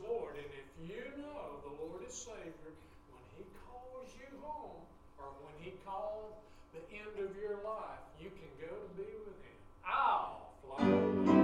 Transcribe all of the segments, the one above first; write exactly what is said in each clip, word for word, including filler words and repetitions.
Lord. And if you know the Lord is Savior, when He calls you home, or when He calls the end of your life, you can go to be with Him. I'll fly away.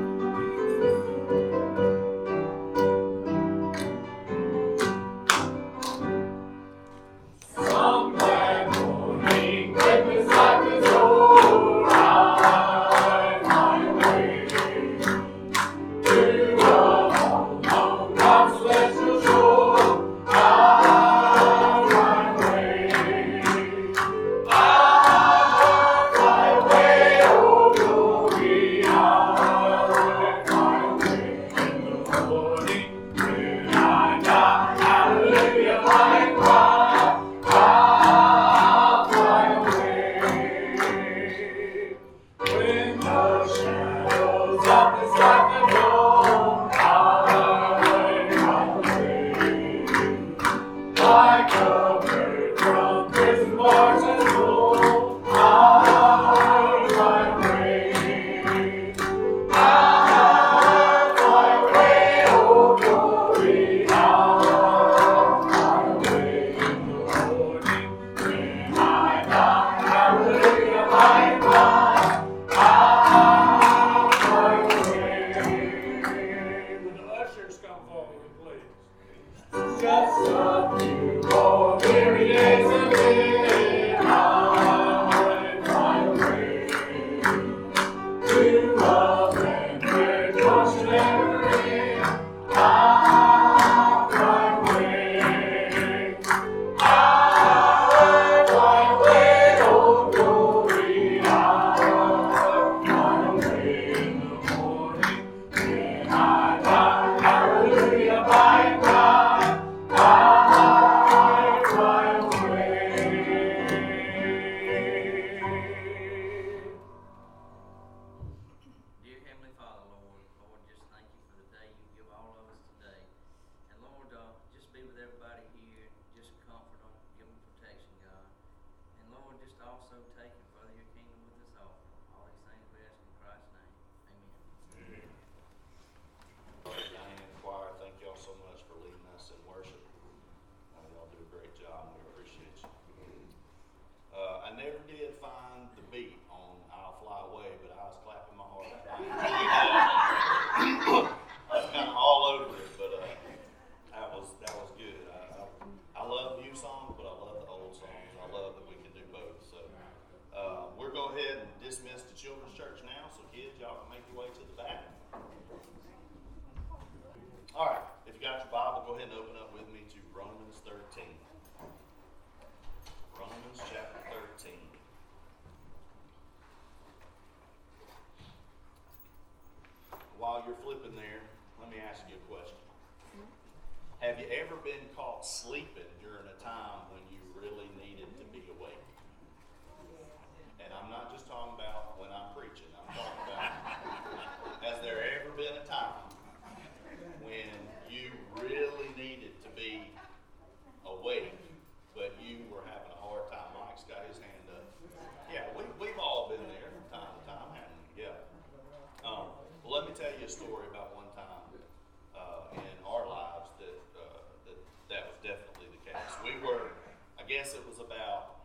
While you're flipping there, let me ask you a question. Have you ever been caught sleeping during a time when you really needed to be awake? And I'm not just talking about when I'm preaching. I'm talking about, has there ever been a time when you really needed to be awake, but you were having a hard time? Mike's got his hand up. Yeah, we, we've all been there from time to time, haven't we? Yeah. Um, well, let me tell you a story about one time uh, in our lives that, uh, that that was definitely the case. We were, I guess it was about,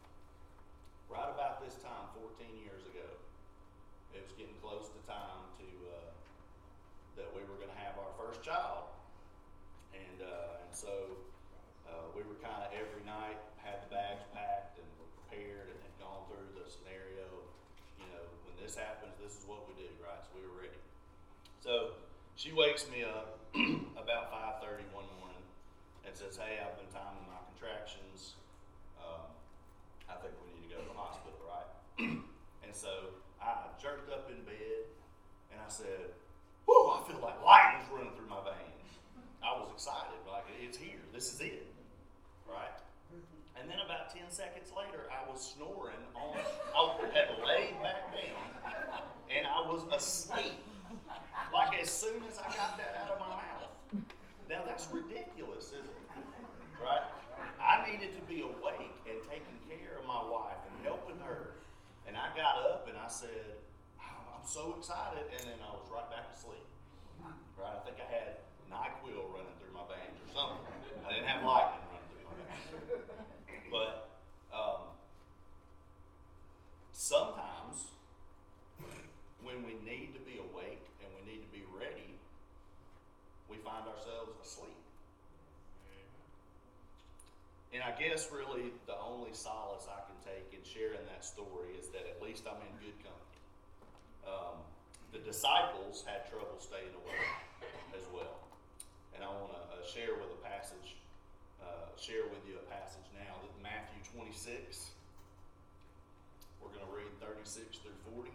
right about this time, fourteen years ago, it was getting close to time to, uh, that we were going to have our first child. And, uh, and so uh, we were kind of every night, had the bags packed and were prepared and had gone through the scenario. You know, when this happens, this is what we do, right? So we were ready. So she wakes me up about five thirty one morning and says, "Hey, I've been timing my contractions. Um, I think we need to go to the hospital, right?" And so I jerked up in bed and I said, "Whoo, I feel like lightning's running through my veins." I was excited, like it's here, this is it, right? And then about ten seconds later, I was snoring on, I had laid back down, and I was asleep. Like as soon as I got that out of my mouth. Now that's ridiculous, isn't it? Right? I needed to be awake and taking care of my wife and helping her. And I got up and I said, "Oh, I'm so excited," and then I was right back to sleep. Right? I think I had NyQuil find ourselves asleep. And I guess really the only solace I can take in sharing that story is that at least I'm in good company. Um, the disciples had trouble staying awake as well. And I want to uh, share with a passage, uh, share with you a passage now, that Matthew twenty-six. We're going to read thirty-six through forty.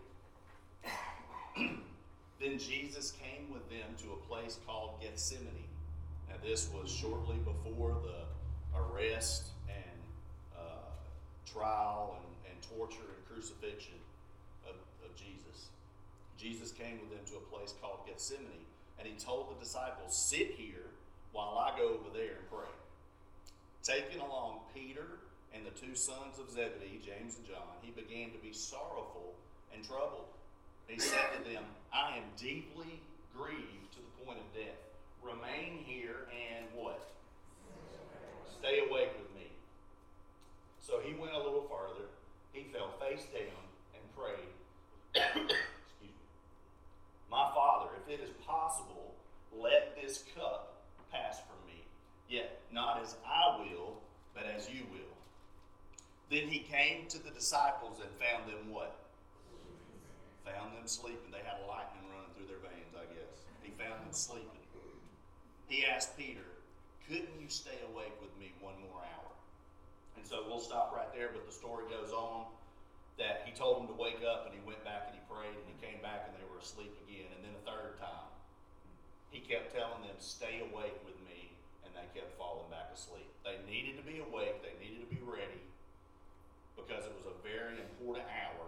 Then Jesus came with them to a place called Gethsemane. Now this was shortly before the arrest and uh, trial and, and torture and crucifixion of, of Jesus. Jesus came with them to a place called Gethsemane, and he told the disciples, sit here while I go over there and pray. Taking along Peter and the two sons of Zebedee, James and John, he began to be sorrowful and troubled. He said to them, I am deeply grieved to the point of death. Remain here and what? Stay awake with me. So he went a little farther. He fell face down and prayed. Excuse me. My Father, if it is possible, let this cup pass from me. Yet not as I will, but as you will. Then he came to the disciples and found them what? Found them sleeping. They had lightning running through their veins, I guess. He found them sleeping. He asked Peter, couldn't you stay awake with me one more hour? And so we'll stop right there, but the story goes on that he told them to wake up, and he went back and he prayed, and he came back and they were asleep again. And then a third time, he kept telling them, stay awake with me, and they kept falling back asleep. They needed to be awake, they needed to be ready, because it was a very important hour,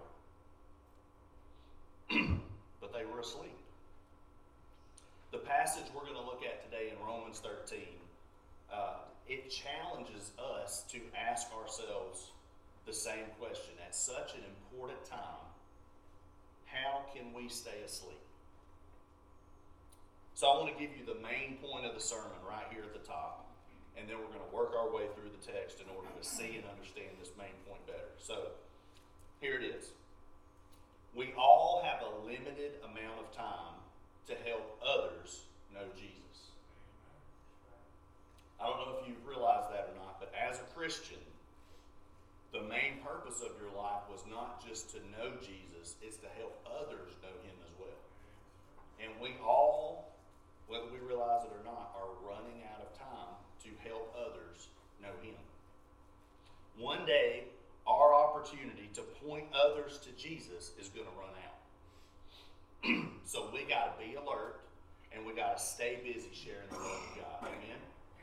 but they were asleep. The passage we're going to look at today in Romans thirteen, uh, it challenges us to ask ourselves the same question. At such an important time, how can we stay asleep? So I want to give you the main point of the sermon right here at the top, and then we're going to work our way through the text in order to see and understand this main point better. So here it is. We all have a limited amount of time to help others know Jesus. I don't know if you realize that or not, but as a Christian, the main purpose of your life was not just to know Jesus, it's to help others know him as well. And we all, whether we realize it or not, are running out of time to help others know him. One day, our opportunity to point others to Jesus is going to run out. So we got to be alert, and we got to stay busy sharing the love of God. Amen?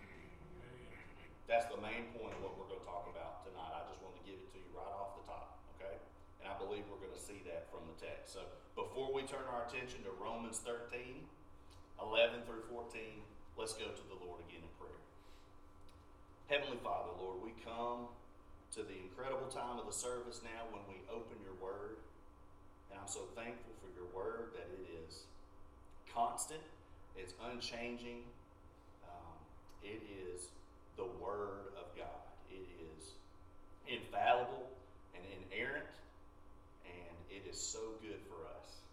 That's the main point of what we're going to talk about tonight. I just wanted to give it to you right off the top, okay? And I believe we're going to see that from the text. So before we turn our attention to Romans thirteen, eleven through fourteen, let's go to the Lord again in prayer. Heavenly Father, Lord, we come to the incredible time of the service now when we open your word. And I'm so thankful for your word that it is constant, it's unchanging, um, it is the word of God. It is infallible and inerrant, and it is so good for us.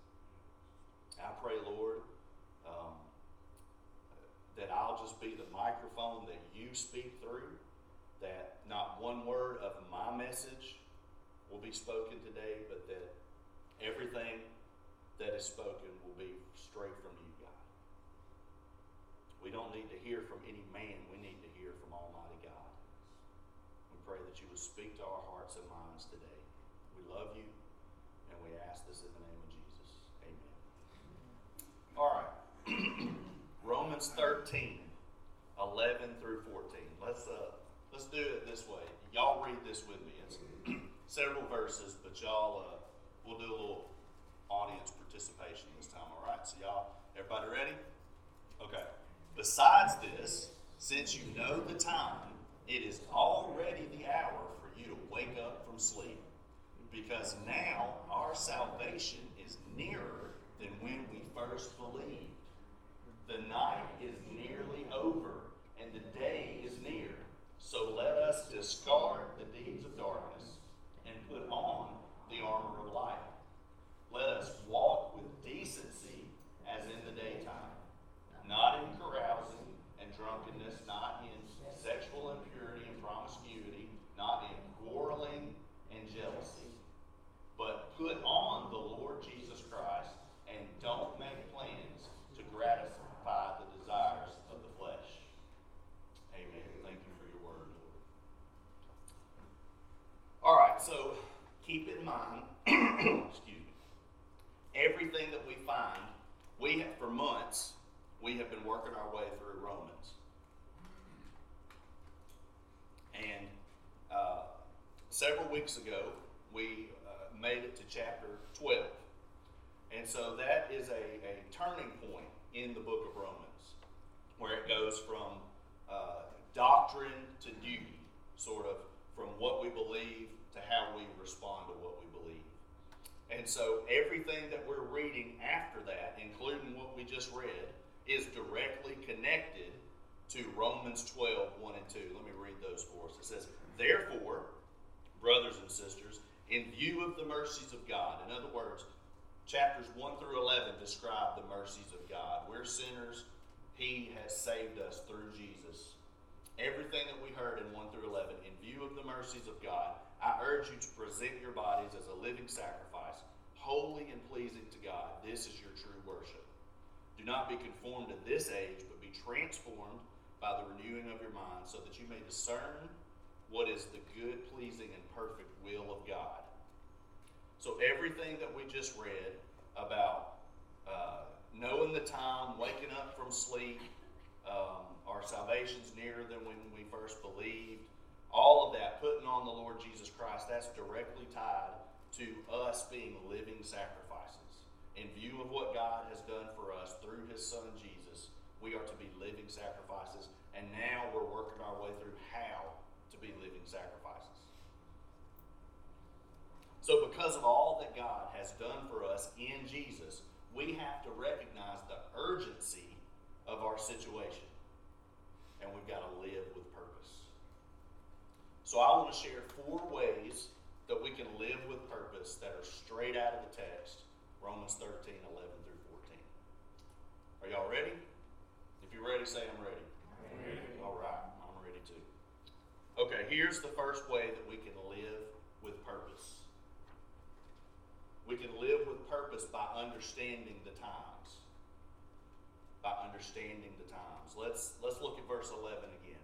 I pray, Lord, um, that I'll just be the microphone that you speak through, that not one word of my message will be spoken today, but that everything that is spoken will be straight from you, God. We don't need to hear from any man. We need to hear from Almighty God. We pray that you would speak to our hearts and minds today. We love you, and we ask this in the name of Jesus. Amen. All right. Romans thirteen, eleven through fourteen. Let's uh, let's do it this way. Y'all read this with me. It's several verses, but y'all, uh, we'll do a little audience participation this time. All right. So y'all, everybody ready? Okay. Besides this, since you know the time, it is already the hour for you to wake up from sleep, because now our salvation is nearer than when we first believed. The night is nearly over, and the day is near. So let us discard the deeds of darkness and put on the armor of light. Let us walk with decency as in the daytime, not in carousing Romans. And uh, several weeks ago, we uh, made it to chapter twelve. And so that is a, a turning point in the book of Romans, where it goes from uh, doctrine to duty, sort of from what we believe to how we respond to what we believe. And so everything that we're reading after that, including what we just read, is directly connected to Romans twelve, one and two. Let me read those for us. It says, "Therefore, brothers and sisters, in view of the mercies of God," in other words, chapters one through eleven describe the mercies of God. We're sinners. He has saved us through Jesus. Everything that we heard in one through eleven, in view of the mercies of God, I urge you to present your bodies as a living sacrifice, holy and pleasing to God. This is your true worship. Do not be conformed to this age, but be transformed by the renewing of your mind, so that you may discern what is the good, pleasing, and perfect will of God. So everything that we just read about uh, knowing the time, waking up from sleep, um, our salvation's nearer than when we first believed, all of that, putting on the Lord Jesus Christ, that's directly tied to us being living sacrifices. In view of what God has done for us through His Son Jesus, we are to be living sacrifices, and now we're working our way through how to be living sacrifices. So because of all that God has done for us in Jesus, we have to recognize the urgency of our situation. And we've got to live with purpose. So I want to share four ways that we can live with purpose that are straight out of the text, Romans thirteen, eleven through fourteen. Are y'all ready? If you're ready, say I'm ready. I'm ready. All right, I'm ready too. Okay, here's the first way that we can live with purpose. We can live with purpose by understanding the times. By understanding the times. Let's, let's look at verse eleven again.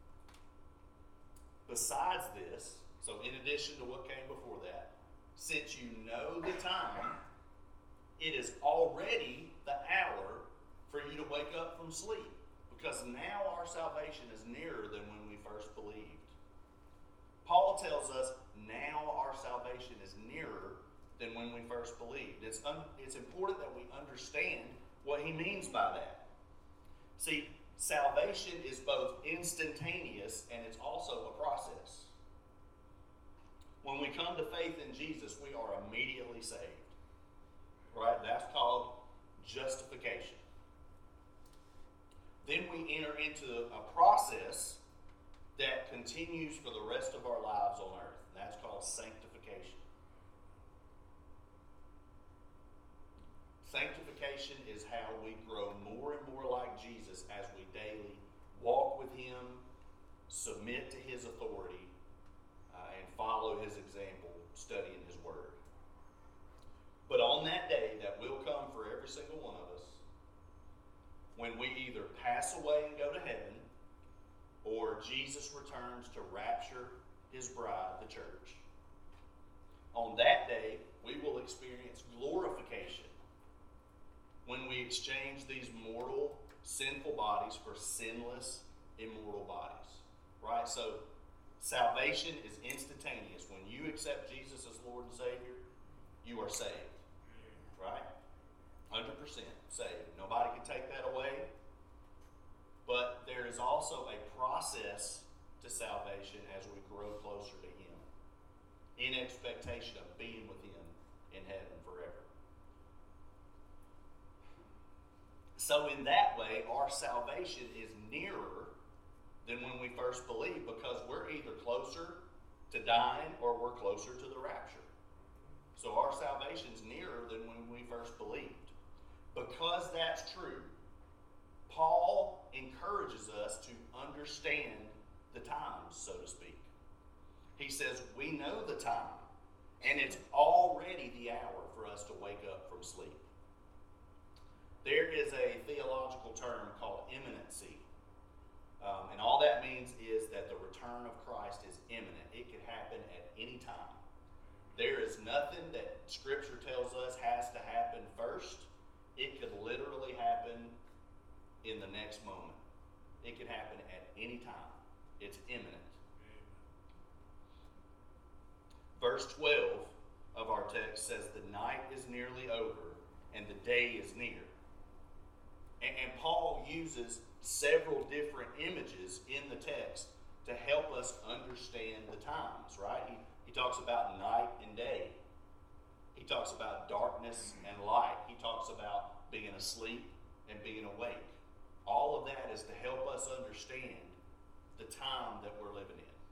Besides this, so in addition to what came before that, since you know the time, it is already the hour for you to wake up from sleep. Because now our salvation is nearer than when we first believed. Paul tells us now our salvation is nearer than when we first believed. It's, un- it's important that we understand what he means by that. See, salvation is both instantaneous and it's also a process. When we come to faith in Jesus, we are immediately saved. Right? That's called justification. Then we enter into a process that continues for the rest of our lives on earth. That's called sanctification. Sanctification is how we grow more and more like Jesus as we daily walk with Him, submit to His authority, uh, and follow His example, studying His Word. But on that day that will come for every single one of us, when we either pass away and go to heaven, or Jesus returns to rapture His bride, the church, on that day we will experience glorification when we exchange these mortal, sinful bodies for sinless, immortal bodies. Right? So, salvation is instantaneous. When you accept Jesus as Lord and Savior, you are saved. Right? one hundred percent saved. Nobody can take that away. But there is also a process to salvation as we grow closer to Him, in expectation of being with Him in heaven forever. So in that way, our salvation is nearer than when we first believed, because we're either closer to dying or we're closer to the rapture. So our salvation's nearer than when we first believed. Because that's true, Paul encourages us to understand the times, so to speak. He says, we know the time, and it's already the hour for us to wake up from sleep. There is a theological term called imminency. Um, and all that means is that the return of Christ is imminent. It could happen at any time. There is nothing that Scripture tells us has to happen first. It could literally happen in the next moment. It can happen at any time. It's imminent. Verse twelve of our text says, the night is nearly over and the day is near. And, and Paul uses several different images in the text to help us understand the times, right? He, he talks about night and day. He talks about darkness and light. He talks about being asleep and being awake. All of that is to help us understand the time that we're living in.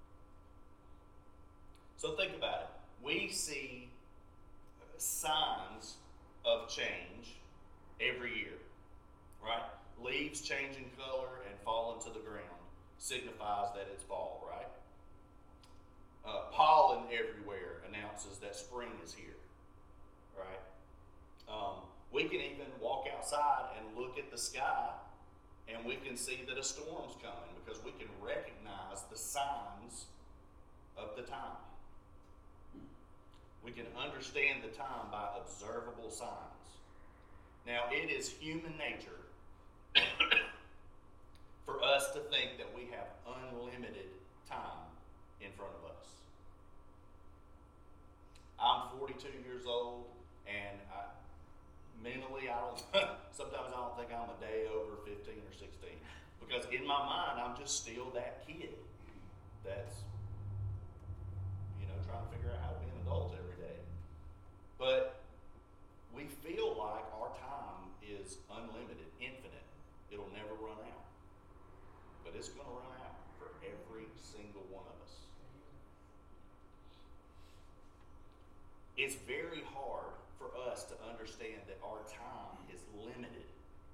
So think about it. We see signs of change every year, right? Leaves changing color and falling to the ground signifies that it's fall, right? Uh, pollen everywhere announces that spring is here, right? Um, we can even walk outside and look at the sky and we can see that a storm's coming because we can recognize the signs of the time. We can understand the time by observable signs. Now, it is human nature for us to think that we have unlimited time in front of us. I'm forty-two years old, and I, mentally, I don't. sometimes I don't think I'm a day over fifteen or sixteen, because in my mind, I'm just still that kid that's, you know, trying to figure out how to be an adult every day. But we feel like our time is unlimited, infinite. It'll never run out. But it's going to run out for every single one of us. It's very hard for us to understand that our time is limited.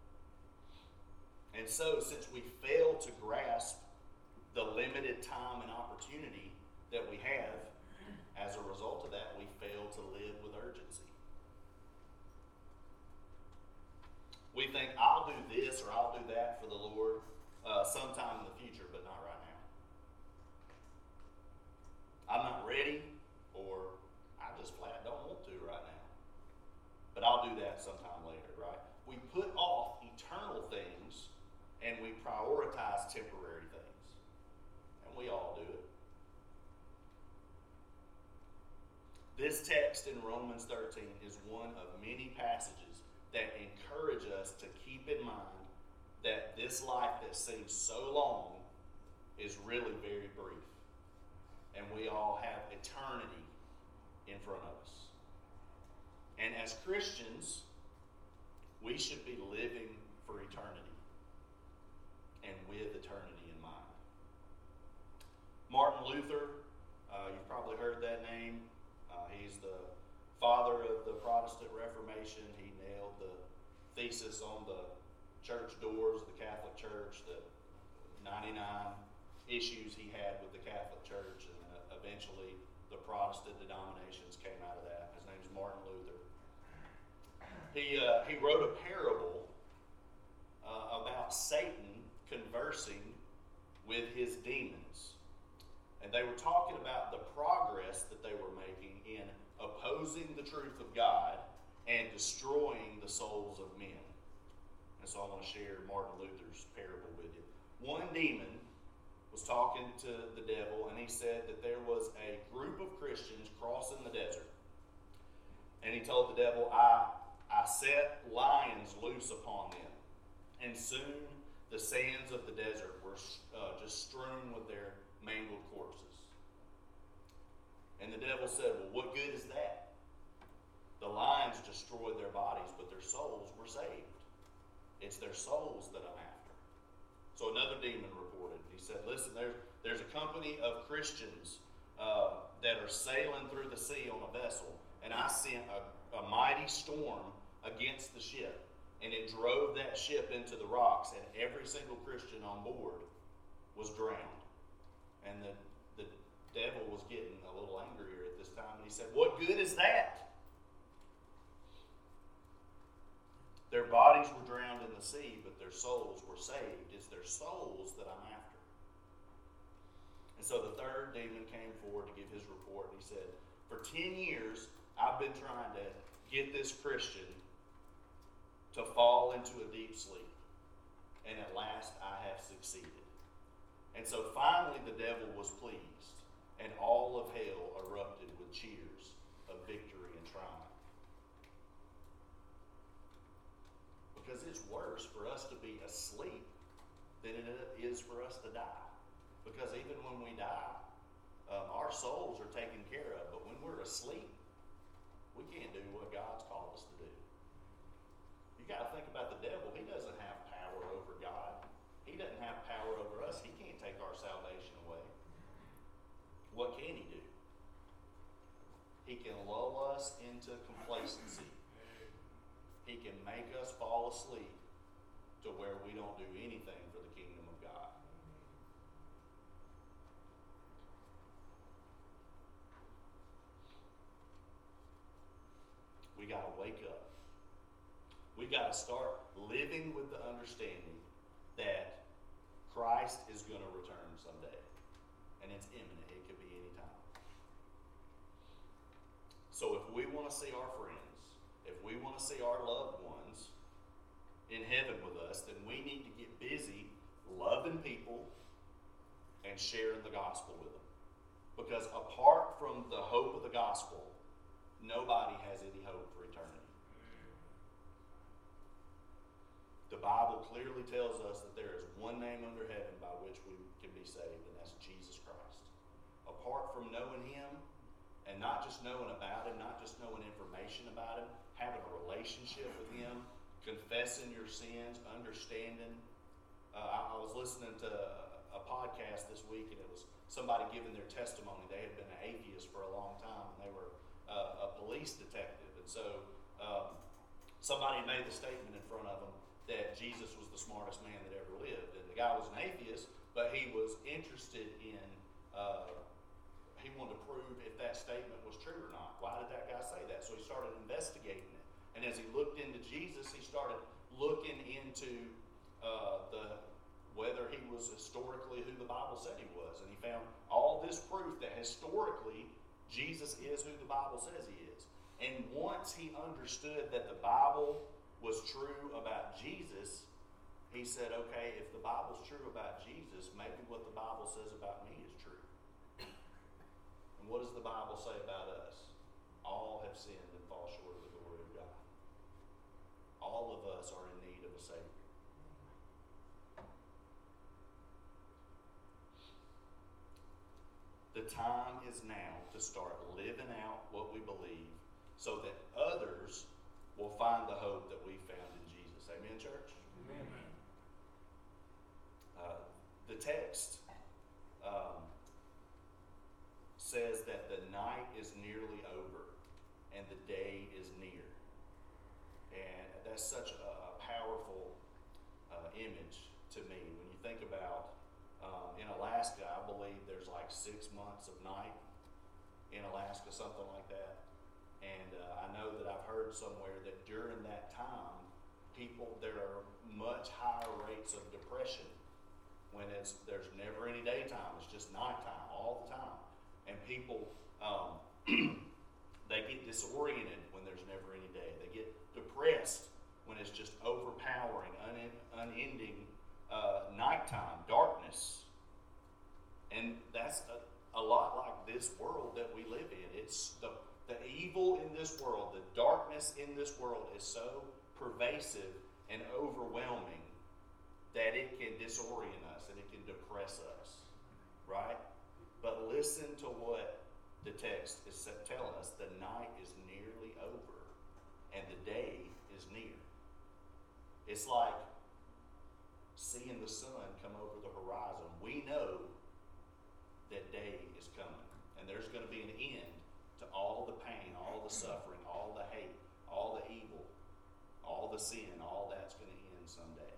And so, since we fail to grasp the limited time and opportunity that we have, as a result of that, we fail to live with urgency. We think, I'll do this or I'll do that for the Lord uh, sometime in the future, but not right now. I'm not ready, or I just flat don't want to right now. But I'll do that sometime later, right? We put off eternal things and we prioritize temporary things. And we all do it. This text in Romans thirteen is one of many passages that encourage us to keep in mind that this life that seems so long is really very brief. And we all have eternity in front of us. And as Christians, we should be living for eternity and with eternity in mind. Martin Luther, uh, you've probably heard that name. Uh, he's the father of the Protestant Reformation. He nailed the thesis on the church doors of the Catholic Church, the ninety-nine issues he had with the Catholic Church, and uh, eventually the Protestant denominations came out of that. His name's Martin Luther. He, uh, he wrote a parable uh, about Satan conversing with his demons. And they were talking about the progress that they were making in opposing the truth of God and destroying the souls of men. And so I want to share Martin Luther's parable with you. One demon was talking to the devil, and he said that there was a group of Christians crossing the desert. And he told the devil, I, I set lions loose upon them. And soon the sands of the desert were uh, just strewn with their mangled corpses. And the devil said, well, what good is that? The lions destroyed their bodies, but their souls were saved. It's their souls that I'm after. So another demon reported. He said, listen, there's, there's a company of Christians uh, that are sailing through the sea on a vessel, and I sent a, a mighty storm against the ship, and it drove that ship into the rocks, and every single Christian on board was drowned. And the, the devil was getting a little angrier at this time, and he said, what good is that? Their bodies were drowned in the sea, but their souls were saved. It's their souls that I'm after. And so the third demon came forward to give his report, and he said, for ten years, I've been trying to get this Christian to fall into a deep sleep. and at last I have succeeded. And so finally the devil was pleased, and all of hell erupted with cheers of victory and triumph. Because it's worse for us to be asleep than it is for us to die. Because even when we die, um, our souls are taken care of. But when we're asleep, we can't do what God's called us to do. You got to think about the devil. He doesn't have power over God. He doesn't have power over us. He can't take our salvation away. What can he do? He can lull us into complacency. He can make us fall asleep to where we don't do anything for the kingdom of God. We got to wake up. We got to start living with the understanding that Christ is going to return someday. And it's imminent. It could be any time. So if we want to see our friends, if we want to see our loved ones in heaven with us, then we need to get busy loving people and sharing the gospel with them. Because apart from the hope of the gospel, nobody has any hope for eternity. The Bible clearly tells us that there is one name under heaven by which we can be saved, and that's Jesus Christ. Apart from knowing him, and not just knowing about him, not just knowing information about him, having a relationship with him, confessing your sins, understanding. Uh, I, I was listening to a, a podcast this week, and it was somebody giving their testimony. They had been an atheist for a long time, and they were uh, a police detective. And so um, somebody made the statement in front of them that Jesus was the smartest man that ever lived. And the guy was an atheist, but he was interested in, uh, he wanted to prove if that statement was true or not. Why did that guy say that? So he started investigating it. And as he looked into Jesus, he started looking into uh, the whether he was historically who the Bible said he was. And he found all this proof that historically Jesus is who the Bible says he is. And once he understood that the Bible was true about Jesus, he said, okay, if the Bible's true about Jesus, maybe what the Bible says about me is true. And what does the Bible say about us? All have sinned and fall short of the glory of God. All of us are in need of a Savior. The time is now to start living out what we believe so that others will find the hope that we found in Jesus. Amen, church? Amen. Uh, the text um, says that the night is nearly over and the day is near. And that's such a, a powerful uh, image to me. When you think about um, in Alaska, I believe there's like six months of night in Alaska, something like that. And uh, I know that I've heard somewhere that during that time, people, there are much higher rates of depression when it's there's never any daytime. It's just nighttime all the time. And people, um, they get disoriented when there's never any day. They get depressed when it's just overpowering, un- unending uh, nighttime, darkness. And that's a, a lot like this world that we live in. It's the The evil in this world, the darkness in this world is so pervasive and overwhelming that it can disorient us and it can depress us, right? But listen to what the text is telling us. The night is nearly over and the day is near. It's like seeing the sun come over the horizon. We know that day is coming and there's going to be an end to all the pain, all the suffering, all the hate, all the evil, all the sin, all that's going to end someday.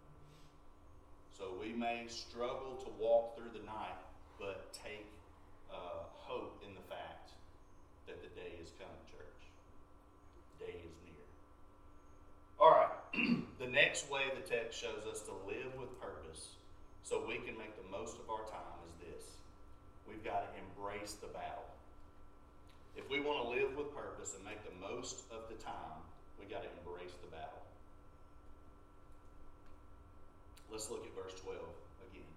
So we may struggle to walk through the night, but take uh, hope in the fact that the day is coming, church. The day is near. All right, the next way the text shows us to live with purpose so we can make the most of our time is this. We've got to embrace the battle. If we want to live with purpose and make the most of the time, we got to embrace the battle. Let's look at verse twelve again.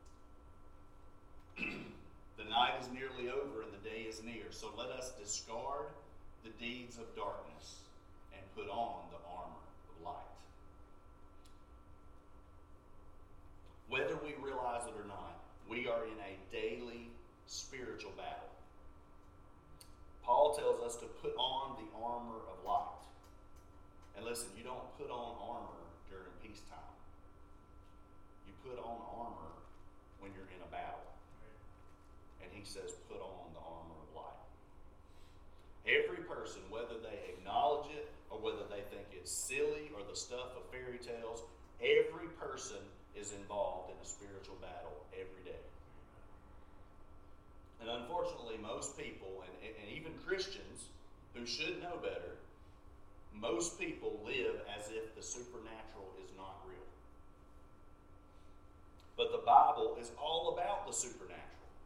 The night is nearly over and the day is near, so let us discard the deeds of darkness and put on the armor of light. Whether we realize it or not, we are in a daily spiritual battle. Paul tells us to put on the armor of light. And listen, you don't put on armor during peacetime. You put on armor when you're in a battle. And he says, put on the armor of light. Every person, whether they acknowledge it or whether they think it's silly or the stuff of fairy tales, every person is involved in a spiritual battle every day. And unfortunately, most people, and, and even Christians who should know better, most people live as if the supernatural is not real. But the Bible is all about the supernatural.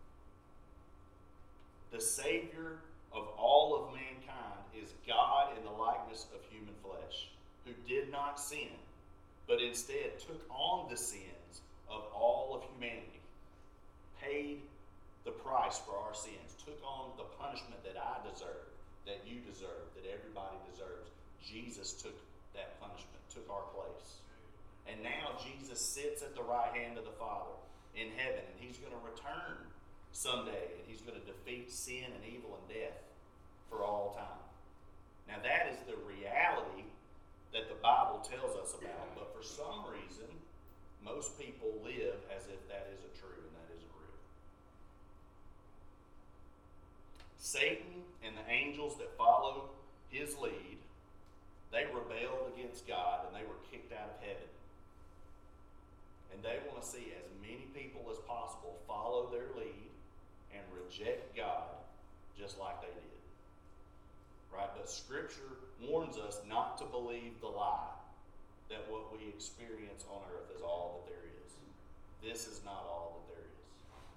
The Savior of all of mankind is God in the likeness of human flesh, who did not sin, but instead took on the sins of all of humanity, paid the price for our sins, took on the punishment that I deserve, that you deserve, that everybody deserves. Jesus took that punishment, took our place. And now Jesus sits at the right hand of the Father in heaven, and he's going to return someday, and he's going to defeat sin and evil and death for all time. Now that is the reality that the Bible tells us about, but for some reason, most people live as if that isn't true and that isn't real. Satan and the angels that followed his lead, they rebelled against God and they were kicked out of heaven. And they want to see as many people as possible follow their lead and reject God just like they did. Right? But Scripture warns us not to believe the lie that what we experience on earth is all that there is. This is not all that there is.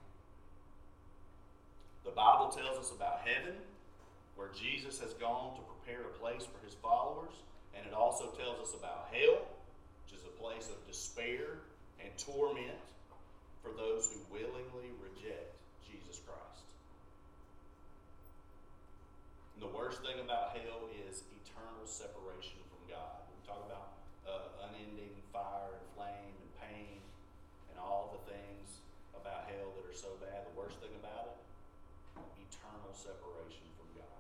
The Bible tells us about heaven, where Jesus has gone to prepare a place for his followers, and it also tells us about hell, which is a place of despair and torment for those who willingly reject Jesus Christ. And the worst thing about hell is eternal separation from God. We talk about uh, unending fire and flame and pain and all the things about hell that are so bad. The worst thing about it, eternal separation from God.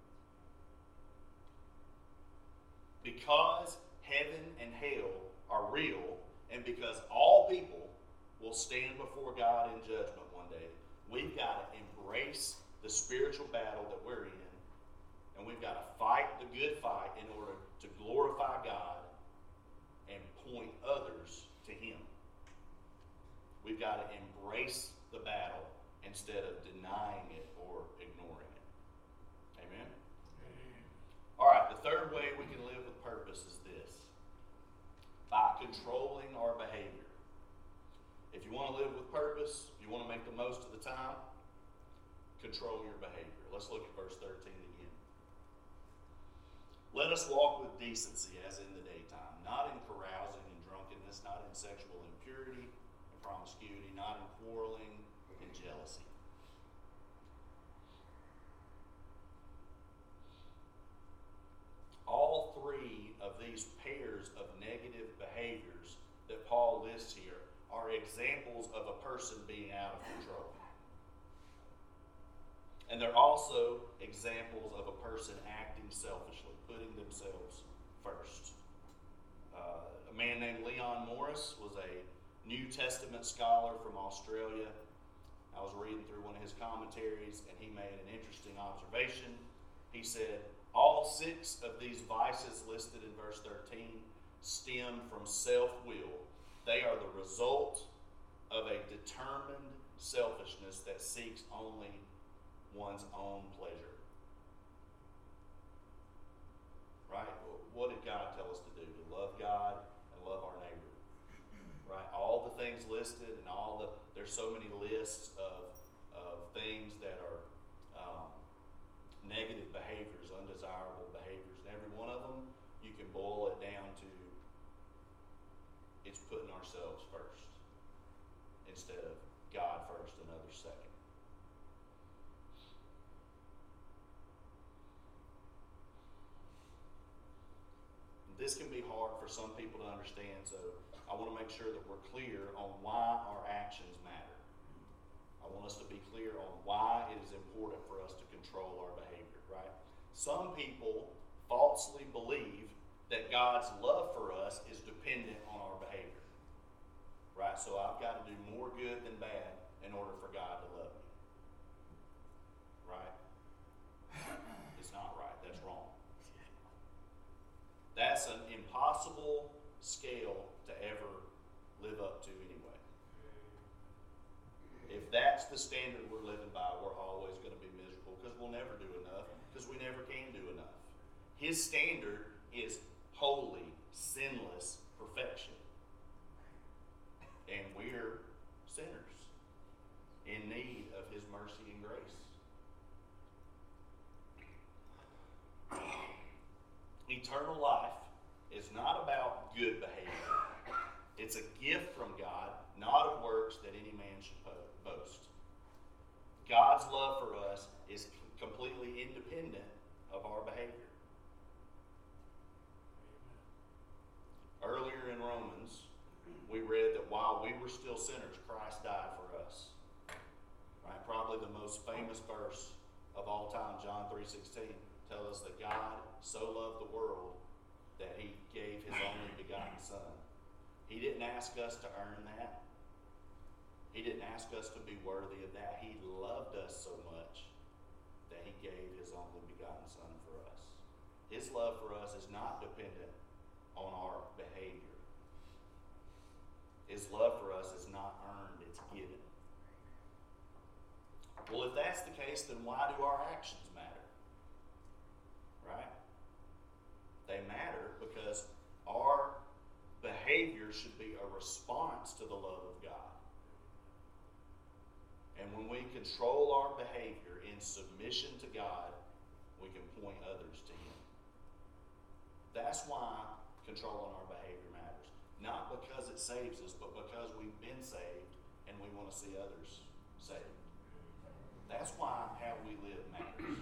Because heaven and hell are real, and because all people will stand before God in judgment one day, we've got to embrace the spiritual battle that we're in, and we've got to fight the good fight in order to glorify God and point others to him. We've got to embrace the battle instead of denying it or ignoring it. Amen? Amen. All right, the third way we can live with purpose is this: by controlling our behavior. If you want to live with purpose, you want to make the most of the time, control your behavior. Let's look at verse thirteen again. Let us walk with decency as in the daytime, not in carousing and drunkenness, not in sexual impurity and promiscuity, not in quarreling and jealousy. All three of these pairs of negative behaviors that Paul lists here are examples of a person being out of control. And they're also examples of a person acting selfishly, putting themselves first. Uh, a man named Leon Morris was a New Testament scholar from Australia. I was reading through one of his commentaries, and he made an interesting observation. He said, all six of these vices listed in verse thirteen stem from self-will. They are the result of a determined selfishness that seeks only one's own pleasure. Right? What did God tell us to do? To love God and love our neighbor. Right? All the things listed and all the, there's so many lists of, of things that are um, negative behaviors, undesirable behaviors. And every one of them, you can boil it down to, it's putting ourselves first instead of God first and others second. This can be hard for some people to understand, so I want to make sure that we're clear on why our actions matter. I want us to be clear on why it is important for us to control our behavior, right? Some people falsely believe that God's love for us is dependent on our behavior, right? So I've got to do more good than bad in order for God to love me, right? It's not right. That's wrong. That's an impossible scale to ever live up to anyway. If that's the standard we're living by, we're always going to be miserable because we'll never do enough, because we never can do enough. His standard is holy, sinless perfection. And we're sinners in need of His mercy and grace. Eternal life is not about good behavior. It's a gift from God, not of works that any man should boast. God's love for us is completely independent of our behavior. Earlier in Romans, we read that while we were still sinners, Christ died for us. Right? Probably the most famous verse of all time, John three sixteen, tells us that God so loved the world that He gave His only begotten Son. He didn't ask us to earn that. He didn't ask us to be worthy of that. He loved us so much that He gave His only begotten Son for us. His love for us is not dependent on our behavior. His love for us is not earned, it's given. Well, if that's the case, then why do our actions matter? Right? They matter because our behavior should be a response to the love of God. And when we control our behavior in submission to God, we can point others to Him. That's why controlling our behavior matters. Not because it saves us, but because we've been saved and we want to see others saved. That's why how we live matters.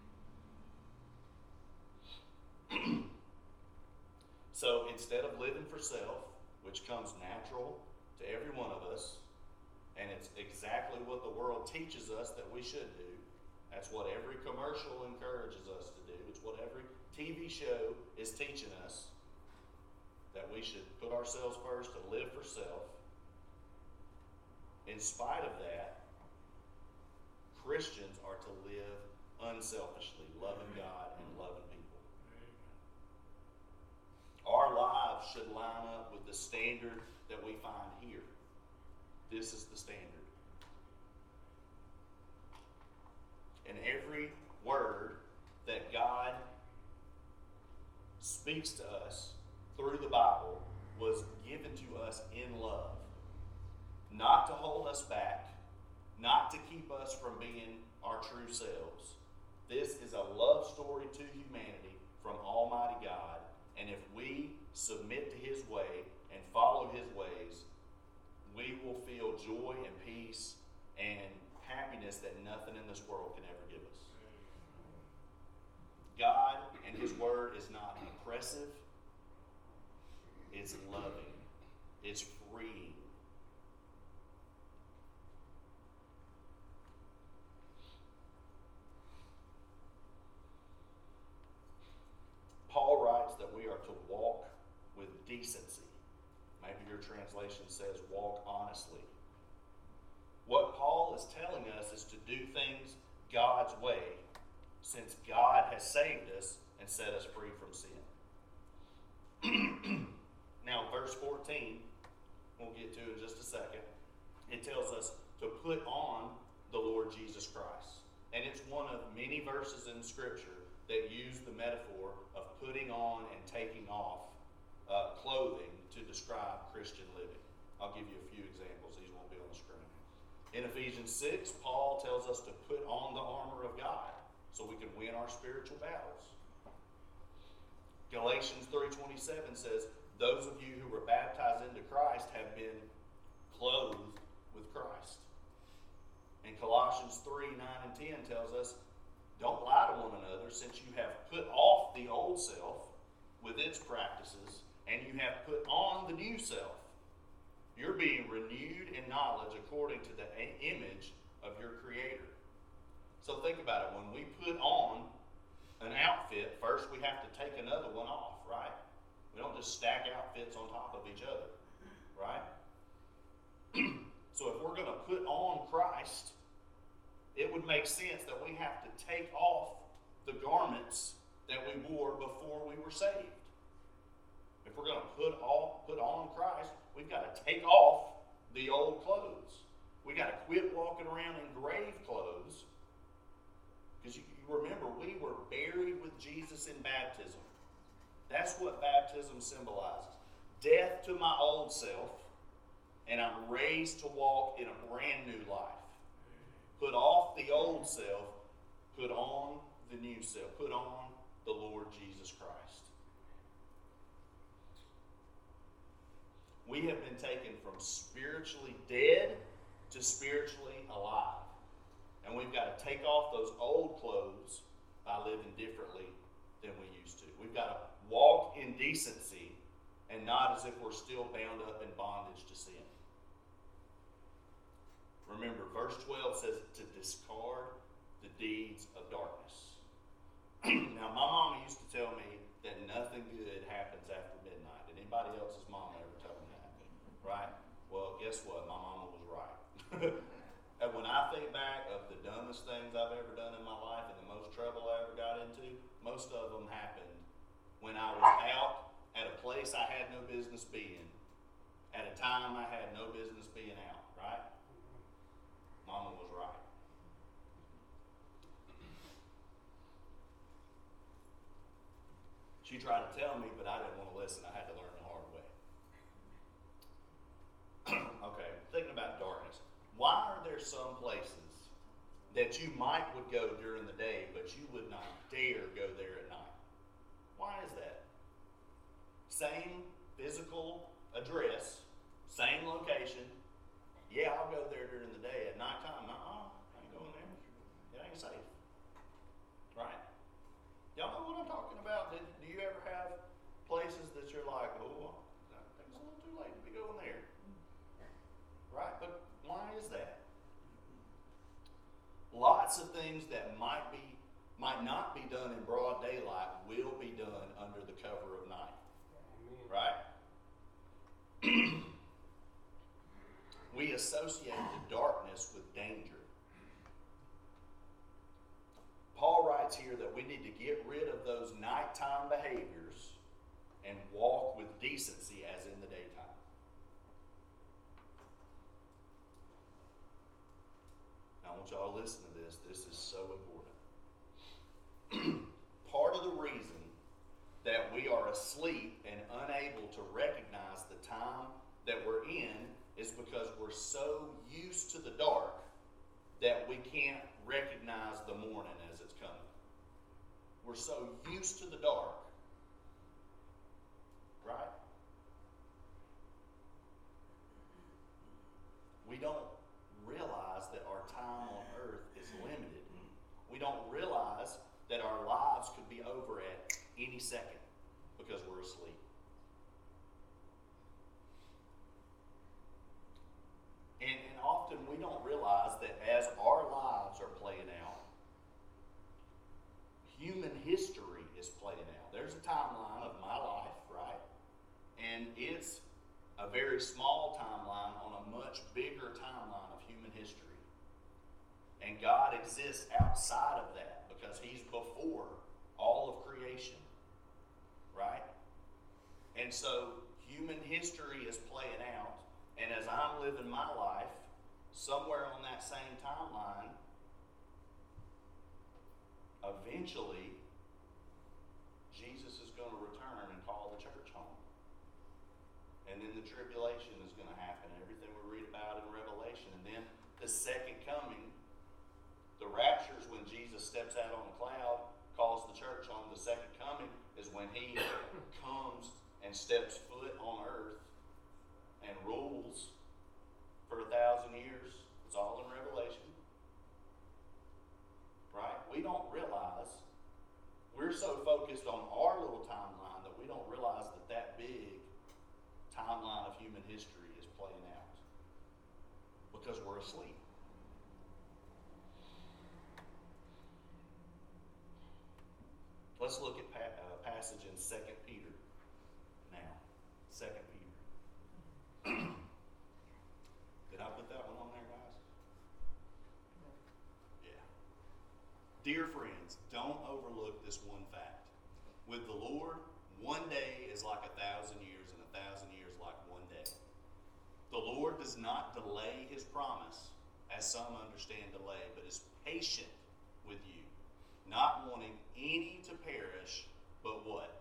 So instead of living for self, which comes natural to every one of us, and it's exactly what the world teaches us that we should do. That's what every commercial encourages us to do. It's what every T V show is teaching us, that we should put ourselves first and live for self. In spite of that, Christians are to live unselfishly, loving God and loving people. Our lives should line up with the standard that we find here. This is the standard. And every word that God speaks to us through the Bible was given to us in love. Not to hold us back, not to keep us from being our true selves. This is a love story to humanity from Almighty God. And if we submit to His way and follow His ways, we will feel joy and peace and happiness that nothing in this world can ever give us. God and His Word is not oppressive. It's loving. It's freeing. Paul writes that we are to walk with decency. Maybe your translation says walk honestly. What Paul is telling us is to do things God's way, since God has saved us and set us free from sin. Now, verse fourteen, we'll get to in just a second, it tells us to put on the Lord Jesus Christ. And it's one of many verses in Scripture that use the metaphor of putting on and taking off uh, clothing to describe Christian living. I'll give you a few examples. These won't be on the screen. In Ephesians six, Paul tells us to put on the armor of God so we can win our spiritual battles. Galatians three twenty-seven says, those of you who were baptized into Christ have been clothed with Christ. And Colossians three, nine and ten tells us, don't lie to one another, since you have put off the old self with its practices, and you have put on the new self. You're being renewed in knowledge according to the image of your Creator. So think about it. When we put on an outfit, first we have to take another one off, right? We don't just stack outfits on top of each other, right? So if we're going to put on Christ, it would make sense that we have to take off the garments that we wore before we were saved. If we're going to put all put on Christ, we've got to take off the old clothes. We've got to quit walking around in grave clothes. Because you, you remember, we were buried with Jesus in baptism. That's what baptism symbolizes. Death to my old self, and I'm raised to walk in a brand new life. Put off the old self, put on the new self. Put on the Lord Jesus Christ. We have been taken from spiritually dead to spiritually alive. And we've got to take off those old clothes by living differently than we used to. We've got to walk in decency and not as if we're still bound up in bondage to sin. Remember, verse twelve says to discard the deeds of darkness. Now, my mama used to tell me that nothing good happens after midnight. Did anybody else's mama ever tell me that? Right? Well, guess what? My mama was right. And when I think back of the dumbest things I've ever done in my life and the most trouble I ever got into, most of them happened when I was out at a place I had no business being, at a time I had no business being out, right? Mama was right. She tried to tell me, but I didn't want to listen. I had to learn the hard way. Okay, thinking about darkness. Why are there some places that you might would go during the day, but you would not dare go there at night? Why is that? Same physical address, same location. Yeah, I'll go there during the day. At nighttime, uh-uh, I ain't going there. It ain't safe. Right? Y'all know what I'm talking about? Did, do you ever have places that you're like, oh, I think it's a little too late to be going there? Right? But why is that? Lots of things that might be, might not be done in broad daylight will be done under the cover of night. Right? We associate the darkness with danger. Paul writes here that we need to get rid of those nighttime behaviors and walk with decency as in the daytime. I want y'all to listen to this. This is so important. Part of the reason that we are asleep and unable to recognize the time that we're in is because we're so used to the dark that we can't recognize the morning as it's coming. We're so used to the dark. Right? We don't realize that our time on earth is limited. We don't realize that our lives could be over at any second because we're asleep. And, and often we don't realize that as our lives are playing out, human history is playing out. There's a timeline of my life, right? And it's a very small timeline on a much bigger timeline of human history. And God exists outside of that because He's before all of creation, right? And so human history is playing out. And as I'm living my life, somewhere on that same timeline, eventually, Jesus is going to return and call the church home. And then the tribulation is going to happen, everything we read about in Revelation. And then the second coming, the rapture is when Jesus steps out on the cloud, calls the church home. The second coming is when He comes and steps foot on earth and rules for a thousand years. It's all in Revelation. Right? We don't realize, we're so focused on our little timeline that we don't realize that that big timeline of human history is playing out because we're asleep. Let's look at a pa- uh, passage in Second Peter now. Second Peter. Did I put that one on there, guys? Yeah. Dear friends, don't overlook this one fact. With the Lord, one day is like a thousand years, and a thousand years like one day. The Lord does not delay his promise, as some understand delay, but is patient with you, not wanting any to perish, but what?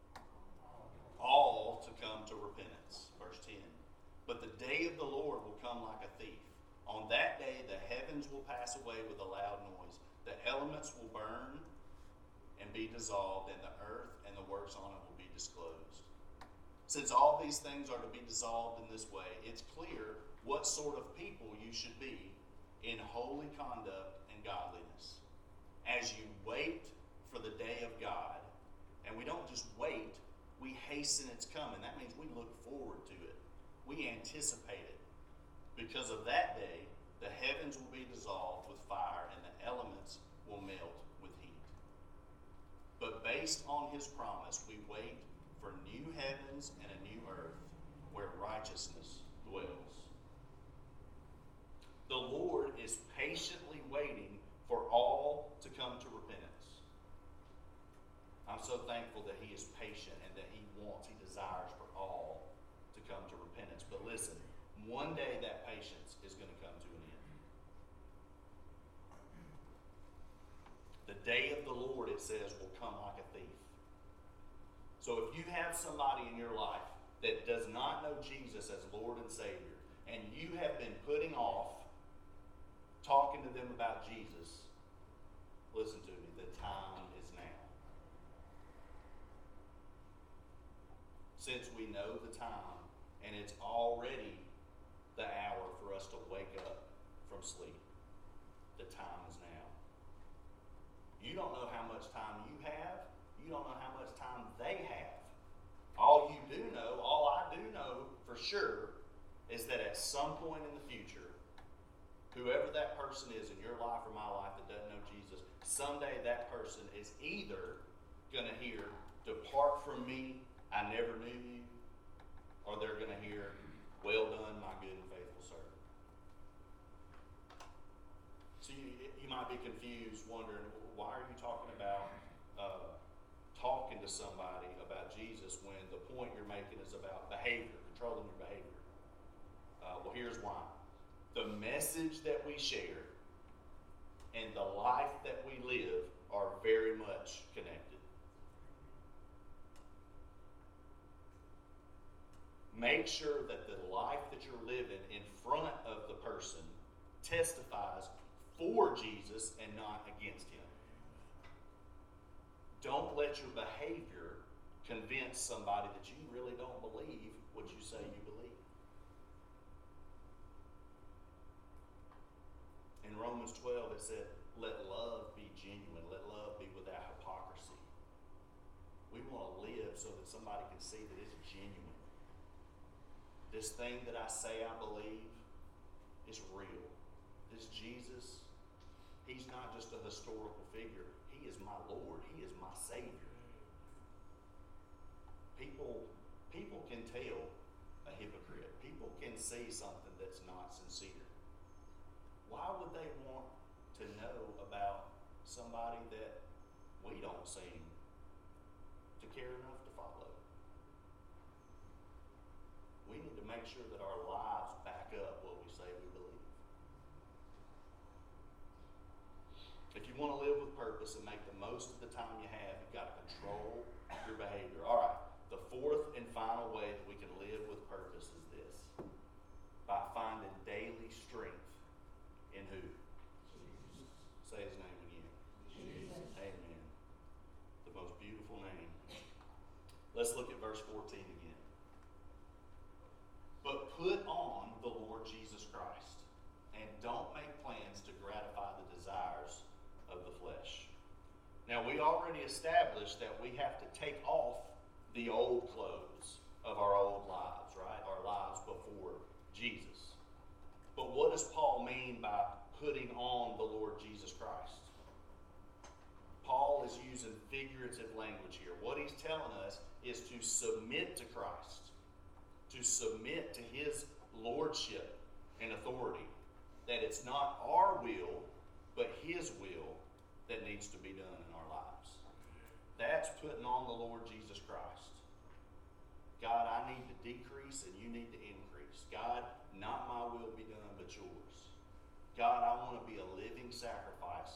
All to come to repentance. Verse ten. But the day of the Lord will come like a thief. On that day the heavens will pass away with a loud noise. The elements will burn and be dissolved, and the earth and the works on it will be disclosed. Since all these things are to be dissolved in this way, it's clear what sort of people you should be in holy conduct and godliness. As you wait for the day of God, and we don't just wait, we hasten its coming. That means we look forward to it. We anticipate it. Because of that day, the heavens will be dissolved with fire, and the elements will melt with heat. But based on his promise, we wait for new heavens and a new earth where righteousness dwells. The Lord is patiently waiting for all to come to repentance. I'm so thankful that he is patient and that he wants, he desires for all to come to repentance. But listen, one day that patience is going to come to an end. The day of the Lord, it says, will come like a thief. So if you have somebody in your life that does not know Jesus as Lord and Savior, and you have been putting off talking to them about Jesus, listen to me, the time is now. Since we know the time, and it's already the hour for us to wake up from sleep, the time is now. You don't know how much time you have. You don't know how much time they have. All you do know, all I do know for sure, is that at some point in the future, whoever that person is in your life or my life that doesn't know Jesus, someday that person is either going to hear, "Depart from me, I never knew you," or they're going to hear, "Well done, my good and faithful servant." So you, you might be confused, wondering, why are you talking about uh, talking to somebody about Jesus when the point you're making is about behavior, controlling your behavior? Uh, well, here's why. The message that we share and the life that we live are very much connected. Make sure that the life that you're living in front of the person testifies for Jesus and not against him. Don't let your behavior convince somebody that you really don't believe what you say you believe. In Romans twelve, it said, "Let love be genuine. Let love be without hypocrisy." We want to live so that somebody can see that it's genuine. This thing that I say I believe is real. This Jesus, he's not just a historical figure. He is my Lord. He is my Savior. People, people can tell a hypocrite. People can see something that's not sincere. Why would they want to know about somebody that we don't seem to care enough to follow? We need to make sure that our lives back up what we say we believe. If you want to live with purpose and make the most of the time you have, you've got to control your behavior. All right, the fourth and final way that we can live with purpose is this: by finding daily strength in who? Jesus. Say his name again. Jesus. Amen. The most beautiful name. Let's look at verse fourteen again. Now, we already established that we have to take off the old clothes of our old lives, right? Our lives before Jesus. But what does Paul mean by putting on the Lord Jesus Christ? Paul is using figurative language here. What he's telling us is to submit to Christ, to submit to his lordship and authority. That it's not our will, but his will that needs to be done in our lives. That's putting on the Lord Jesus Christ. God, I need to decrease and you need to increase. God, not my will be done, but yours. God, I want to be a living sacrifice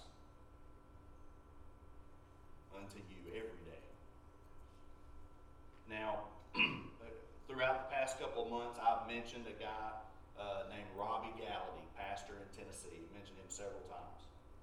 unto you every day. Now, throughout the past couple of months, I've mentioned a guy uh, named Robbie Gallaty, pastor in Tennessee. I mentioned him several times.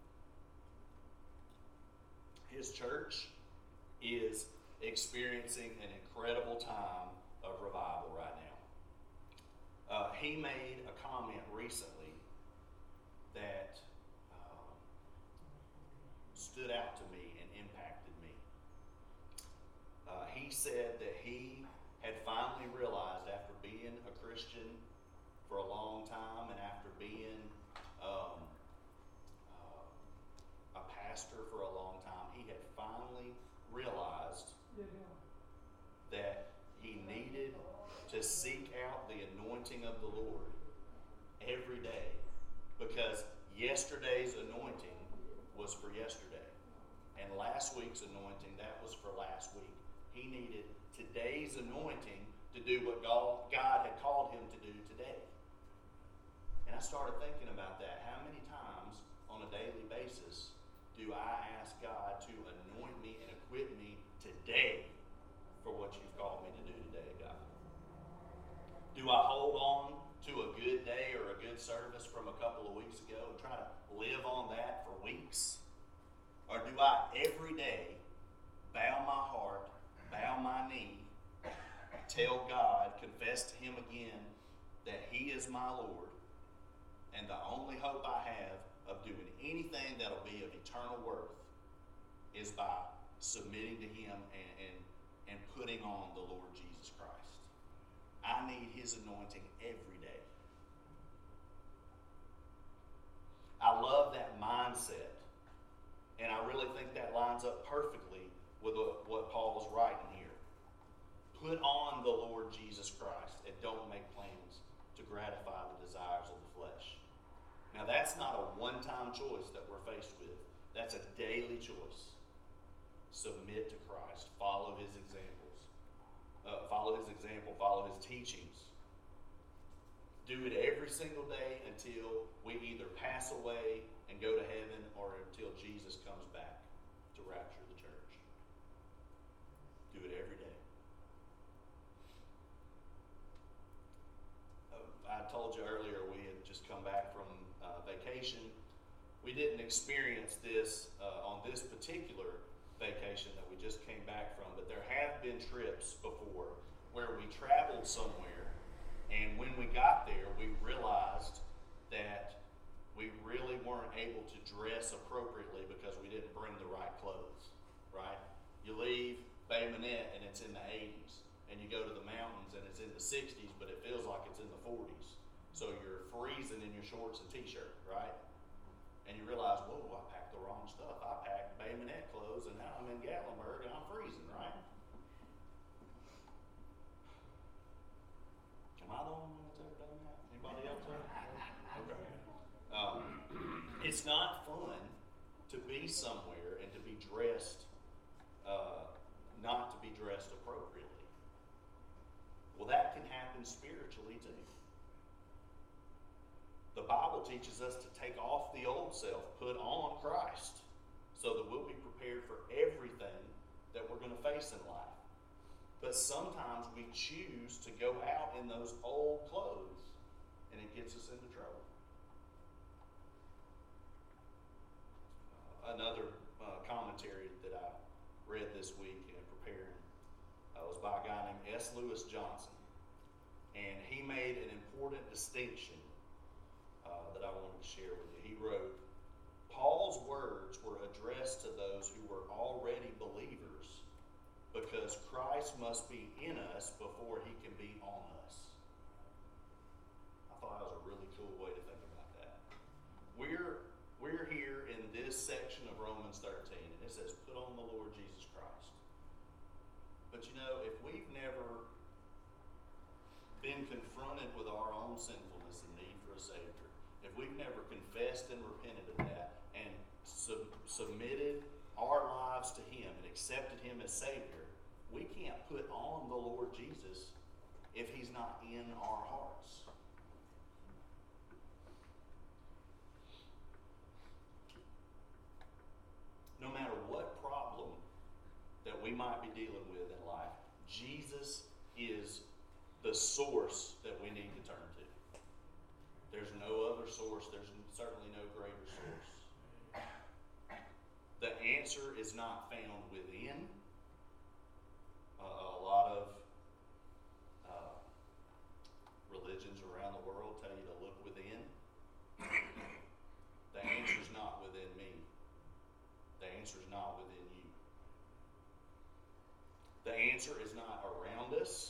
His church is experiencing an incredible time of revival right now. Uh, he made a comment recently that uh, stood out to me and impacted me. Uh, he said that he had finally realized, after being a Christian for a long time and after being um, uh, a pastor for a long time, he had finally realized that he needed to seek out the anointing of the Lord every day, because yesterday's anointing was for yesterday, and last week's anointing, that was for last week. He needed today's anointing to do what God had called him to do today. And I started thinking about that. How many times on a daily basis do I ask God to anoint me and equip me today for what you've called me to do today, God? Do I hold on to a good day or a good service from a couple of weeks ago and try to live on that for weeks? Or do I every day bow my heart, bow my knee, tell God, confess to him again that he is my Lord, and the only hope I have of doing anything that'll be of eternal worth is by submitting to him and, and, and putting on the Lord Jesus Christ. I need his anointing every day. I love that mindset, and I really think that lines up perfectly with what Paul is writing here. Put on the Lord Jesus Christ and don't make plans to gratify the desires of the flesh. Now, that's not a one-time choice that we're faced with. That's a daily choice. Submit to Christ. Follow his examples. Uh, follow his example. Follow his teachings. Do it every single day until we either pass away and go to heaven, or until Jesus comes back to rapture the church. Do it every day. Uh, I told you earlier we had just come back from uh, vacation. We didn't experience this uh, on this particular vacation that we just came back from, but there have been trips before where we traveled somewhere, and when we got there, we realized that we really weren't able to dress appropriately because we didn't bring the right clothes, right? You leave Bay Minette and it's in the eighties, and you go to the mountains and it's in the sixties, but it feels like it's in the forties. So you're freezing in your shorts and t-shirt, right? And you realize, whoa, I packed the wrong stuff. I packed Bay Minette clothes, and now I'm in Gatlinburg and I'm freezing, right? Am I the only one that's ever done that? Anybody else ever? Okay. Um, it's not fun to be somewhere and to be dressed, uh, not to be dressed appropriately. Well, that can happen spiritually too. The Bible teaches us to take off the old self, put on Christ, so that we'll be prepared for everything that we're going to face in life. But sometimes we choose to go out in those old clothes, and it gets us into trouble. Uh, another uh, commentary that I read this week in preparing uh, was by a guy named S. Lewis Johnson. And he made an important distinction uh, that I wanted to share with you. He wrote, Paul's words were addressed to those who were because Christ must be in us before he can be on us. I thought that was a really cool way to think about that. We're, we're here in this section of Romans thirteen, and it says, put on the Lord Jesus Christ. But you know, if we've never been confronted with our own sinfulness and need for a Savior, if we've never confessed and repented of that and sub- submitted our lives to him and accepted him as Savior, we can't put on the Lord Jesus if he's not in our hearts. No matter what problem that we might be dealing with in life, Jesus is the source that we need to turn to. There's no other source. There's certainly no greater source. The answer is not found within. Uh, a lot of uh, religions around the world tell you to look within. The answer is not within me. The answer is not within you. The answer is not around us.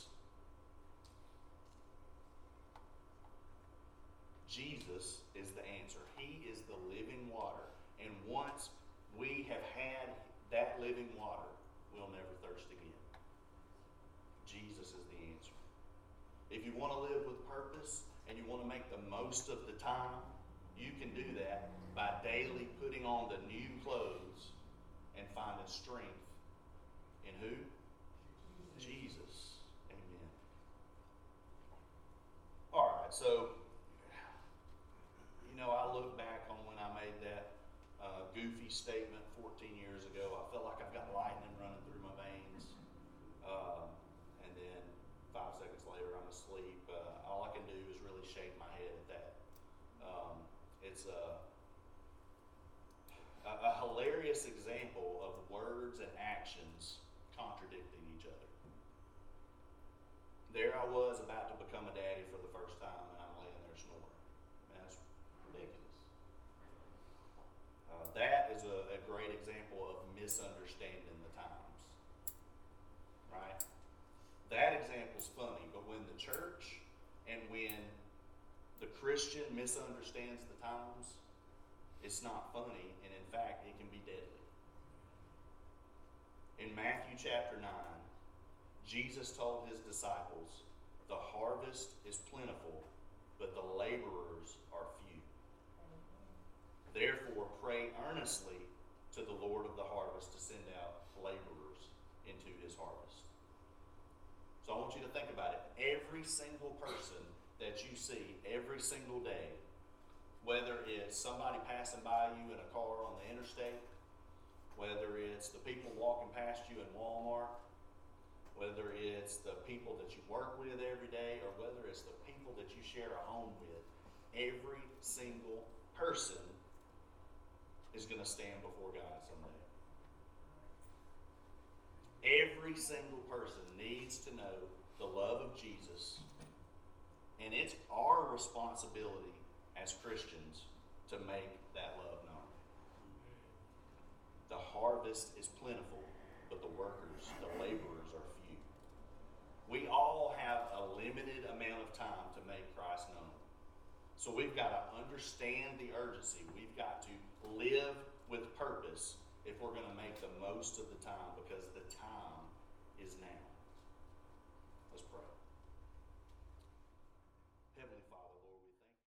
Jesus is the answer. He is the living water. And once we have had that living water, we'll never thirst again. Jesus is the answer. If you want to live with purpose and you want to make the most of the time, you can do that by daily putting on the new clothes and finding strength in who? Jesus. Amen. All right, so, you know, I look back on when I made that uh, goofy statement fourteen years ago. I felt like I've got lightning running through my veins. Um, and then five seconds later, I'm asleep. Uh, all I can do is really shake my head at that. Um, it's a, a, a hilarious example of words and actions contradicting each other. There I was about to become a daddy for the first time, and I'm laying there snoring. Man, that's ridiculous. Uh, that is a, a great example of misunderstanding the times. Right? That example's funny, but when the church and when the Christian misunderstands the times, it's not funny, and in fact, it can be deadly. In Matthew chapter nine, Jesus told his disciples, the harvest is plentiful, but the laborers are few. Therefore, pray earnestly to the Lord of the harvest to send out laborers into his harvest. So I want you to think about it. Every single person that you see every single day, whether it's somebody passing by you in a car on the interstate, whether it's the people walking past you in Walmart, whether it's the people that you work with every day, or whether it's the people that you share a home with, every single person is going to stand before God someday. Every single person needs to know the love of Jesus, and it's our responsibility as Christians to make that love known. The harvest is plentiful, but the workers, the laborers are few. We all have a limited amount of time to make Christ known. So we've got to understand the urgency. We've got to live with purpose if we're going to make the most of the time, because the time is now. Let's pray.